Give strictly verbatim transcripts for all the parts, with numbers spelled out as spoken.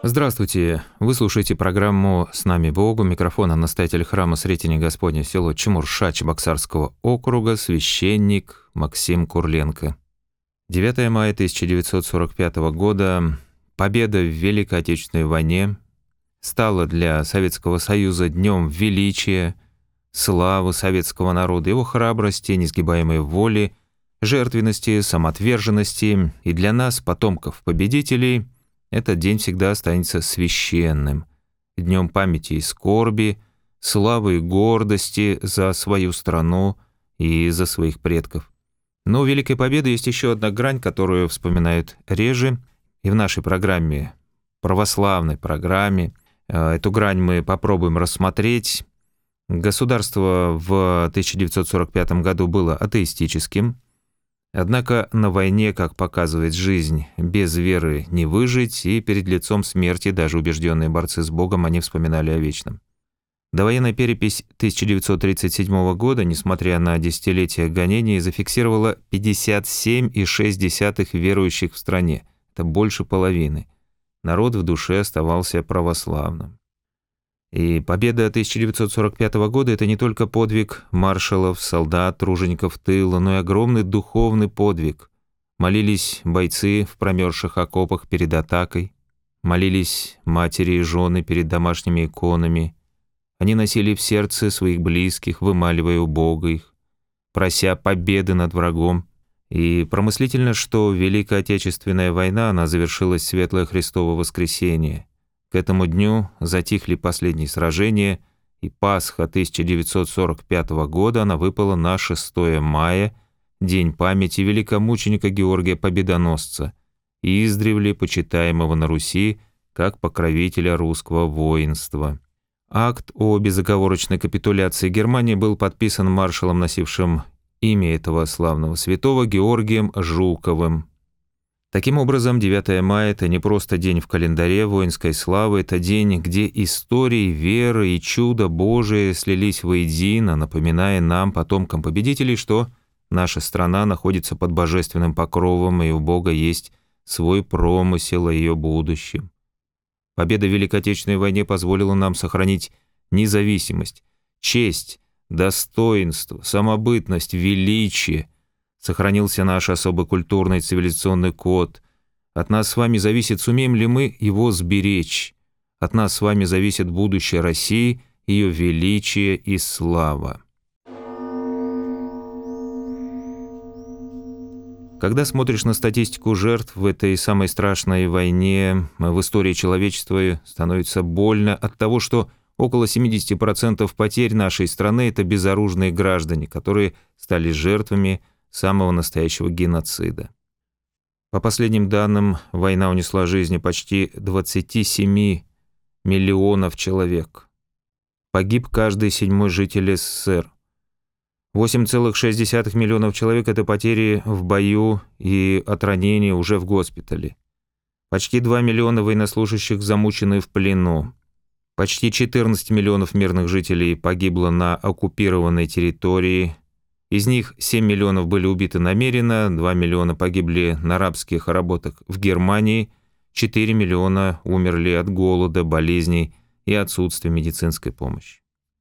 Здравствуйте! Вы слушаете программу «С нами Богу». Микрофона настоятель храма Сретения Господня, село Чемурша Чебоксарского округа, священник Максим Курленко. девятое мая тысяча девятьсот сорок пятого года. Победа в Великой Отечественной войне стала для Советского Союза днем величия, славы советского народа, его храбрости, несгибаемой воли, жертвенности, самоотверженности. И для нас, потомков победителей, этот день всегда останется священным, днем памяти и скорби, славы и гордости за свою страну и за своих предков. Но у Великой Победы есть еще одна грань, которую вспоминают реже, и в нашей программе, православной программе, эту грань мы попробуем рассмотреть. Государство в тысяча девятьсот сорок пятом году было атеистическим, однако на войне, как показывает жизнь, без веры не выжить, и перед лицом смерти даже убежденные борцы с Богом, они вспоминали о вечном. Довоенная перепись тысяча девятьсот тридцать седьмого года, несмотря на десятилетия гонений, зафиксировала пятьдесят семь целых шесть десятых верующих в стране. Это больше половины. Народ в душе оставался православным. И победа тысяча девятьсот сорок пятого года – это не только подвиг маршалов, солдат, тружеников тыла, но и огромный духовный подвиг. Молились бойцы в промерзших окопах перед атакой, молились матери и жены перед домашними иконами. Они носили в сердце своих близких, вымаливая у Бога их, прося победы над врагом. И промыслительно, что Великая Отечественная война, она завершилась светлое Христово воскресение. К этому дню затихли последние сражения, и Пасха тысяча девятьсот сорок пятого года она выпала на шестое мая, день памяти великомученика Георгия Победоносца, издревле почитаемого на Руси как покровителя русского воинства. Акт о безоговорочной капитуляции Германии был подписан маршалом, носившим имя этого славного святого, Георгием Жуковым. Таким образом, девятое мая – это не просто день в календаре воинской славы, это день, где истории, вера и чудо Божие слились воедино, напоминая нам, потомкам победителей, что наша страна находится под божественным покровом, и у Бога есть свой промысел о ее будущем. Победа в Великой Отечественной войне позволила нам сохранить независимость, честь, достоинство, самобытность, величие. Сохранился наш особый культурный цивилизационный код. От нас с вами зависит, сумеем ли мы его сберечь. От нас с вами зависит будущее России, ее величие и слава. Когда смотришь на статистику жертв в этой самой страшной войне в истории человечества, становится больно от того, что около семьдесят процентов потерь нашей страны – это безоружные граждане, которые стали жертвами самого настоящего геноцида. По последним данным, война унесла жизни почти двадцати семи миллионов человек. Погиб каждый седьмой житель СССР. восемь целых шесть десятых миллионов человек – это потери в бою и от ранений уже в госпитале. Почти два миллиона военнослужащих замучены в плену. Почти четырнадцать миллионов мирных жителей погибло на оккупированной территории. Из них семь миллионов были убиты намеренно, два миллиона погибли на рабских работах в Германии, четыре миллиона умерли от голода, болезней и отсутствия медицинской помощи.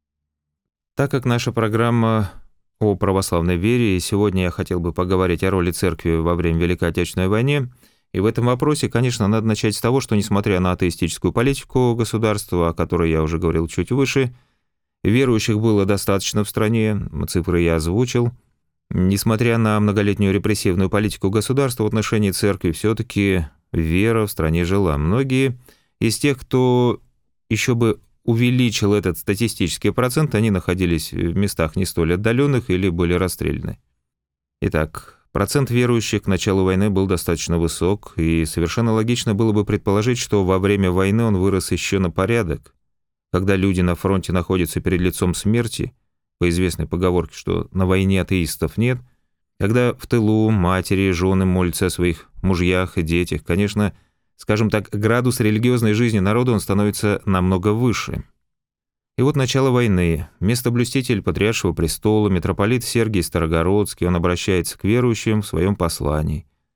Так как наша программа о православной вере, и сегодня я хотел бы поговорить о роли церкви во время Великой Отечественной войны, и в этом вопросе, конечно, надо начать с того, что, несмотря на атеистическую политику государства, о которой я уже говорил чуть выше, верующих было достаточно в стране, цифры я озвучил. Несмотря на многолетнюю репрессивную политику государства в отношении церкви, все-таки вера в стране жила. Многие из тех, кто еще бы увеличил этот статистический процент, они находились в местах не столь отдаленных или были расстреляны. Итак, процент верующих к началу войны был достаточно высок, и совершенно логично было бы предположить, что во время войны он вырос еще на порядок. Когда люди на фронте находятся перед лицом смерти, по известной поговорке, что на войне атеистов нет, когда в тылу матери и жены молятся о своих мужьях и детях, конечно, скажем так, градус религиозной жизни народа он становится намного выше. И вот начало войны. Местоблюститель Патриаршего престола, митрополит Сергий Старогородский, он обращается к верующим в своем послании.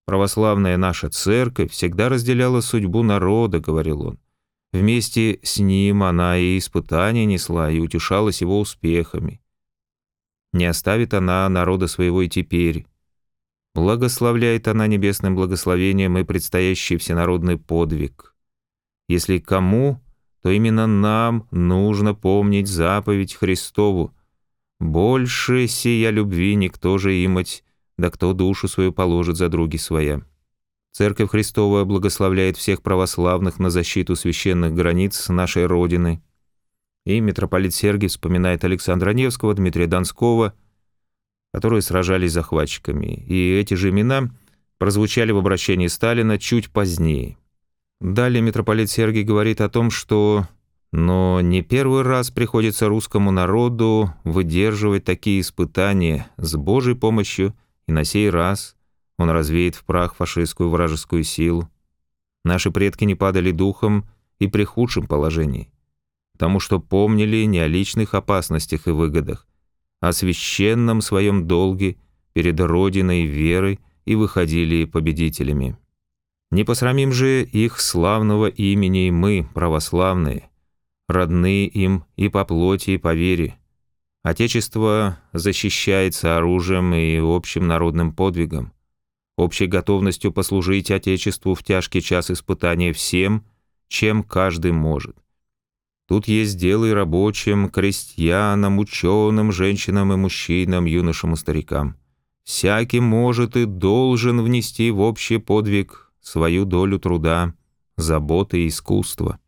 Православная наша церковь всегда разделяла судьбу народа, говорил он. Вместе с ним она и испытания несла, и утешалась его успехами. Не оставит она народа своего и теперь. Благословляет она небесным благословением и предстоящий всенародный подвиг. Если кому, то именно нам нужно помнить заповедь Христову. Больше сия любви никто же имать, да кто душу свою положит за други своя. Церковь Христова благословляет всех православных на защиту священных границ нашей Родины. И митрополит Сергий вспоминает Александра Невского, Дмитрия Донского, которые сражались с захватчиками. И эти же имена прозвучали в обращении Сталина чуть позднее. Далее митрополит Сергий говорит о том, что «но не первый раз приходится русскому народу выдерживать такие испытания с Божьей помощью, и на сей раз он развеет в прах фашистскую вражескую силу. Наши предки не падали духом и при худшем положении, потому что помнили не о личных опасностях и выгодах, а о священном своем долге перед Родиной и верой, и выходили победителями. Не посрамим же их славного имени мы, православные, родные им и по плоти, и по вере. Отечество защищается оружием и общим народным подвигом, общей готовностью послужить Отечеству в тяжкий час испытания всем, чем каждый может. Тут есть дело и рабочим, крестьянам, ученым, женщинам и мужчинам, юношам и старикам. Всякий может и должен внести в общий подвиг свою долю труда, заботы и искусства.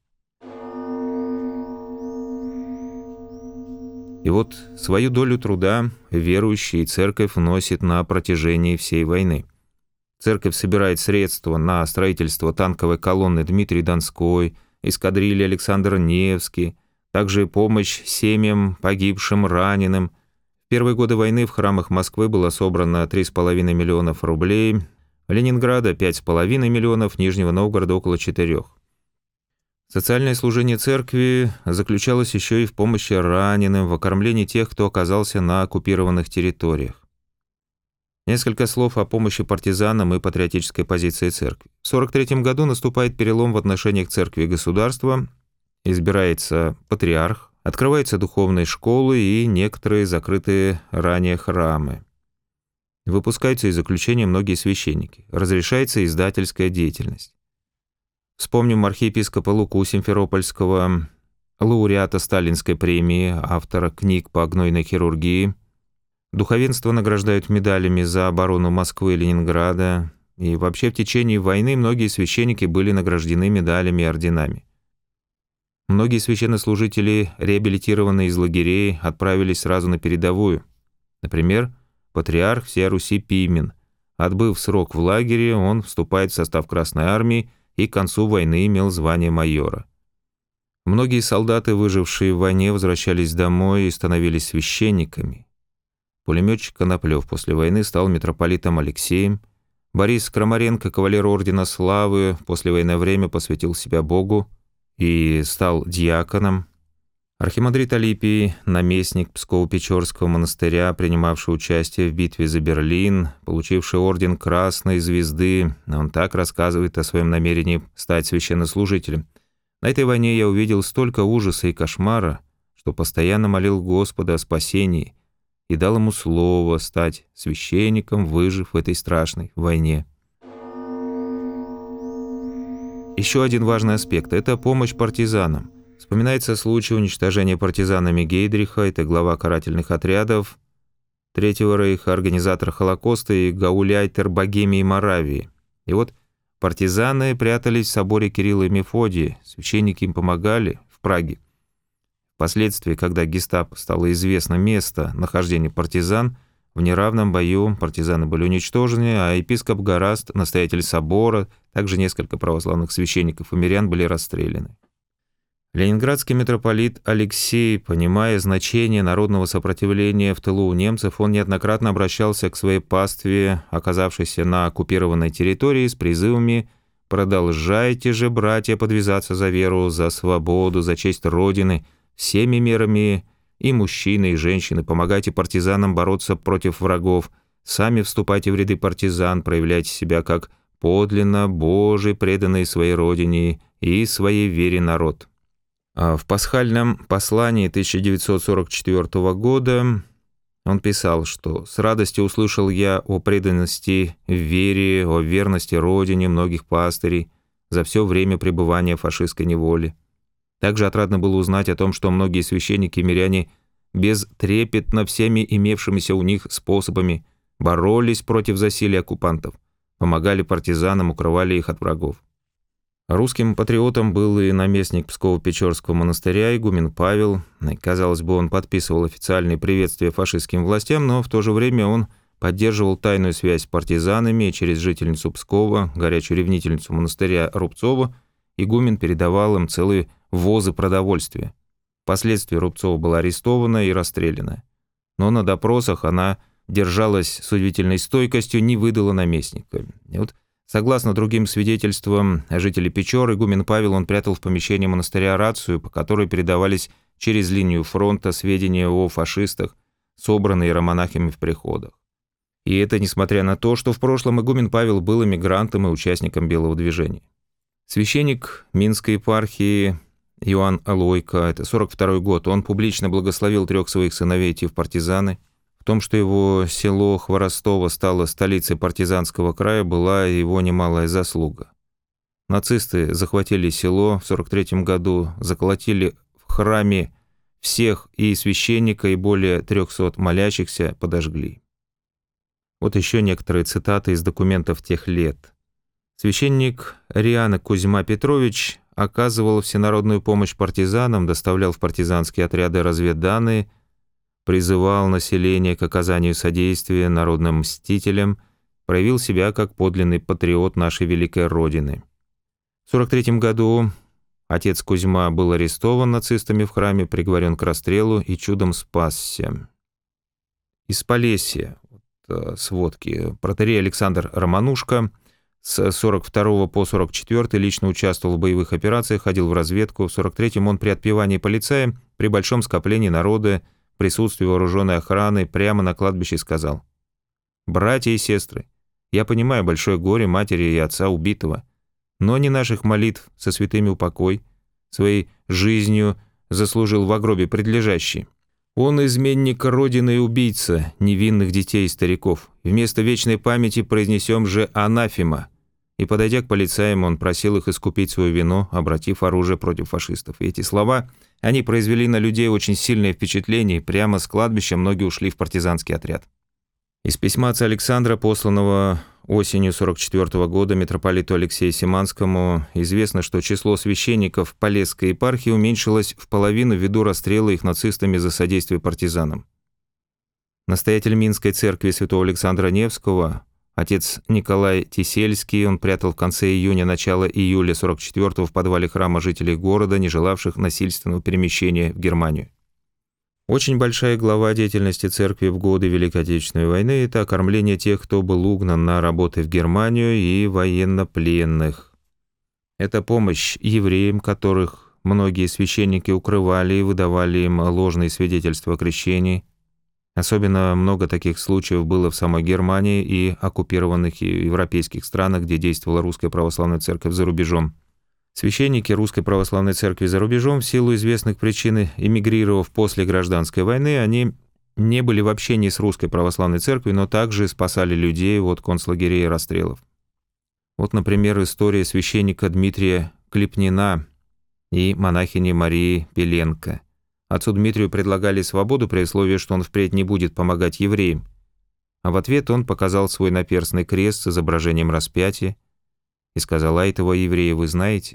И вот свою долю труда верующие и церковь вносит на протяжении всей войны. Церковь собирает средства на строительство танковой колонны Дмитрий Донской, эскадрильи Александр Невский, также помощь семьям, погибшим, раненым. В первые годы войны в храмах Москвы было собрано три с половиной миллионов рублей, Ленинграда пять с половиной миллионов, Нижнего Новгорода около четырех. Социальное служение церкви заключалось еще и в помощи раненым, в окормлении тех, кто оказался на оккупированных территориях. Несколько слов о помощи партизанам и патриотической позиции церкви. В сорок третьем году наступает перелом в отношениях церкви и государства, избирается патриарх, открываются духовные школы и некоторые закрытые ранее храмы. Выпускаются из заключения многие священники, разрешается издательская деятельность. Вспомним архиепископа Луку Симферопольского, лауреата Сталинской премии, автора книг по гнойной хирургии. Духовенство награждают медалями за оборону Москвы и Ленинграда. И вообще в течение войны многие священники были награждены медалями и орденами. Многие священнослужители, реабилитированные из лагерей, отправились сразу на передовую. Например, патриарх всей Руси Пимен. Отбыв срок в лагере, он вступает в состав Красной Армии и к концу войны имел звание майора. Многие солдаты, выжившие в войне, возвращались домой и становились священниками. Пулеметчик Коноплев после войны стал митрополитом Алексеем. Борис Крамаренко, кавалер Ордена Славы, в послевоенное время посвятил себя Богу и стал диаконом. Архимандрит Алипий, наместник Псково-Печорского монастыря, принимавший участие в битве за Берлин, получивший орден Красной Звезды, он так рассказывает о своем намерении стать священнослужителем. «На этой войне я увидел столько ужаса и кошмара, что постоянно молил Господа о спасении и дал ему слово стать священником, выжив в этой страшной войне». Еще один важный аспект – это помощь партизанам. Вспоминается случай уничтожения партизанами Гейдриха, это глава карательных отрядов Третьего рейха, организатор Холокоста и гауляйтер Богемии и Моравии. И вот партизаны прятались в соборе Кирилла и Мефодия, священники им помогали в Праге. Впоследствии, когда гестапо стало известно место нахождения партизан, в неравном бою партизаны были уничтожены, а епископ Гораст, настоятель собора, также несколько православных священников и мирян были расстреляны. Ленинградский митрополит Алексей, понимая значение народного сопротивления в тылу у немцев, он неоднократно обращался к своей пастве, оказавшейся на оккупированной территории, с призывами «Продолжайте же, братья, подвязаться за веру, за свободу, за честь Родины, всеми мерами, и мужчины, и женщины, помогайте партизанам бороться против врагов, сами вступайте в ряды партизан, проявляйте себя как подлинно Божий, преданный своей родине и своей вере народ». А в пасхальном послании тысяча девятьсот сорок четвёртого года он писал, что «с радостью услышал я о преданности в вере, о верности родине многих пастырей за все время пребывания в фашистской неволе. Также отрадно было узнать о том, что многие священники и миряне безтрепетно всеми имевшимися у них способами боролись против засилия оккупантов, помогали партизанам, укрывали их от врагов». Русским патриотом был и наместник Псково-Печорского монастыря, игумен Павел. Казалось бы, он подписывал официальные приветствия фашистским властям, но в то же время он поддерживал тайную связь с партизанами, и через жительницу Пскова, горячую ревнительницу монастыря Рубцова, игумен передавал им целые возы продовольствия. Впоследствии Рубцова была арестована и расстреляна. Но на допросах она держалась с удивительной стойкостью, не выдала наместника. И вот, согласно другим свидетельствам жителей Печор, игумен Павел он прятал в помещении монастыря рацию, по которой передавались через линию фронта сведения о фашистах, собранные иеромонахами в приходах. И это несмотря на то, что в прошлом игумен Павел был эмигрантом и участником Белого движения. Священник Минской епархии Иоанн Алойко, это сорок второй год, он публично благословил трех своих сыновей идти в партизаны. В том, что его село Хворостово стало столицей партизанского края, была его немалая заслуга. Нацисты захватили село в сорок третьем году, заколотили в храме всех, и священника, и более трехсот молящихся подожгли. Вот еще некоторые цитаты из документов тех лет. Священник Риана Кузьма Петрович оказывал всенародную помощь партизанам, доставлял в партизанские отряды разведданные, призывал население к оказанию содействия народным мстителям, проявил себя как подлинный патриот нашей великой Родины. В сорок третьем году отец Кузьма был арестован нацистами в храме, приговорен к расстрелу и чудом спасся. Из Полесья, вот, сводки, протоиерей Александр Романушка с сорок второго по сорок четвёртый лично участвовал в боевых операциях, ходил в разведку. В сорок третьем он при отпевании полицая при большом скоплении народа, присутствии вооруженной охраны, прямо на кладбище сказал: «Братья и сестры, я понимаю большое горе матери и отца убитого, но не наших молитв со святыми упокой, своей жизнью заслужил в гробе предлежащий. Он изменник Родины и убийца невинных детей и стариков. Вместо вечной памяти произнесем же анафема». И, подойдя к полицаям, он просил их искупить свою вину, обратив оружие против фашистов. И эти слова, они произвели на людей очень сильное впечатление, и прямо с кладбища многие ушли в партизанский отряд. Из письма отца Александра, посланного осенью сорок четвёртого года митрополиту Алексею Симанскому, известно, что число священников Полесской епархии уменьшилось в половину ввиду расстрела их нацистами за содействие партизанам. Настоятель Минской церкви святого Александра Невского, отец Николай Тесельский, он прятал в конце июня, начало июля сорок четвёртого в подвале храма жителей города, не желавших насильственного перемещения в Германию. Очень большая глава деятельности церкви в годы Великой Отечественной войны – это окормление тех, кто был угнан на работы в Германию, и военнопленных. Это помощь евреям, которых многие священники укрывали и выдавали им ложные свидетельства о крещении. Особенно много таких случаев было в самой Германии и оккупированных европейских странах, где действовала Русская Православная Церковь за рубежом. Священники Русской Православной Церкви за рубежом, в силу известных причин, эмигрировав после Гражданской войны, они не были в общении с Русской Православной Церковью, но также спасали людей от концлагерей и расстрелов. Вот, например, история священника Дмитрия Клепнина и монахини Марии Пеленко. Отцу Дмитрию предлагали свободу при условии, что он впредь не будет помогать евреям. А в ответ он показал свой наперстный крест с изображением распятия и сказал: «А этого еврея вы знаете?»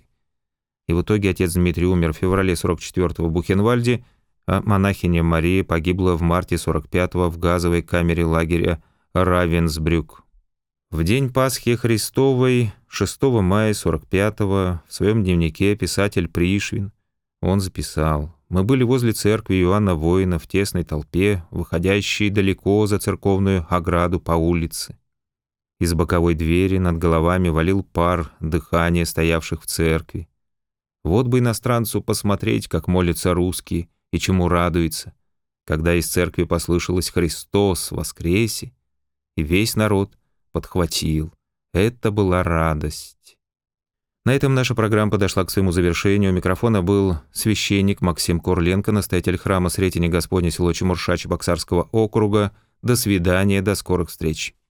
И в итоге отец Дмитрий умер в феврале сорок четвёртого в Бухенвальде, а монахиня Мария погибла в марте сорок пятого в газовой камере лагеря Равенсбрюк. В день Пасхи Христовой, шестого мая сорок пятого, в своем дневнике писатель Пришвин, он записал: «Мы были возле церкви Иоанна Воина в тесной толпе, выходящей далеко за церковную ограду по улице. Из боковой двери над головами валил пар дыхания стоявших в церкви. Вот бы иностранцу посмотреть, как молятся русские и чему радуются, когда из церкви послышалось «Христос воскресе!» и весь народ подхватил. Это была радость. На этом наша программа подошла к своему завершению. У микрофона был священник Максим Курленко, настоятель храма Сретения Господня, село Чемурша Чебоксарского округа. До свидания, до скорых встреч.